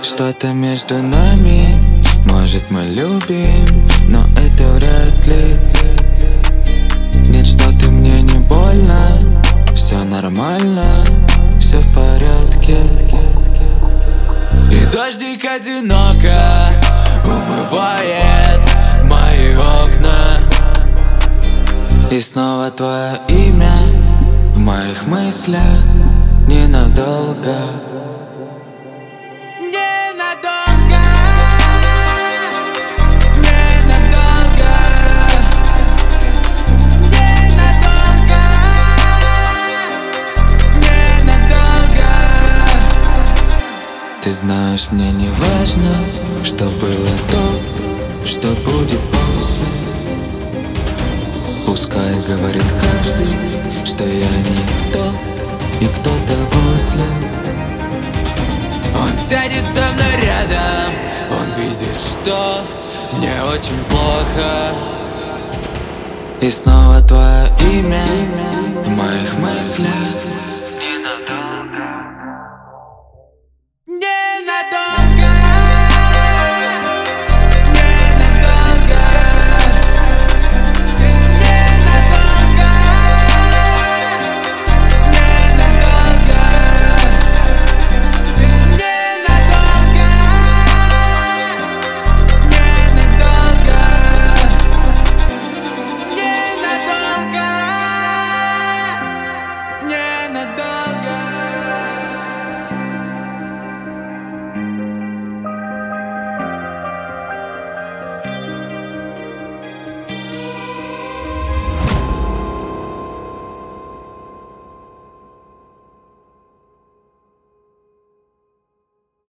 Что-то между нами, может мы любим, но это вряд ли. Нет, что ты мне не больно, все нормально, все в порядке. И дождик одиноко умывает мои окна. И снова твое имя в моих мыслях ненадолго. Ты знаешь, мне не важно, что было до, что будет после. Пускай говорит каждый, что я никто и кто-то после. Он сядет со мной рядом, он видит, что мне очень плохо. И снова твое имя в моих мыслях